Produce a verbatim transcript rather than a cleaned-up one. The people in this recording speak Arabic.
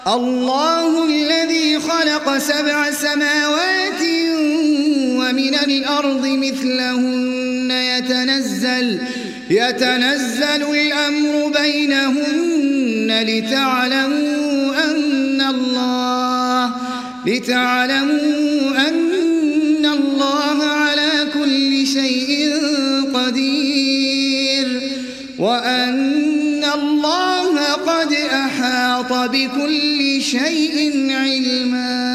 الله الذي خلق سبع سماوات ومن الأرض مثلهن يتنزل, يتنزل الأمر بينهن لتعلموا أن الله, لتعلموا أن الله على كل شيء قدير وأن الله قد أحاط بكل شيء علما.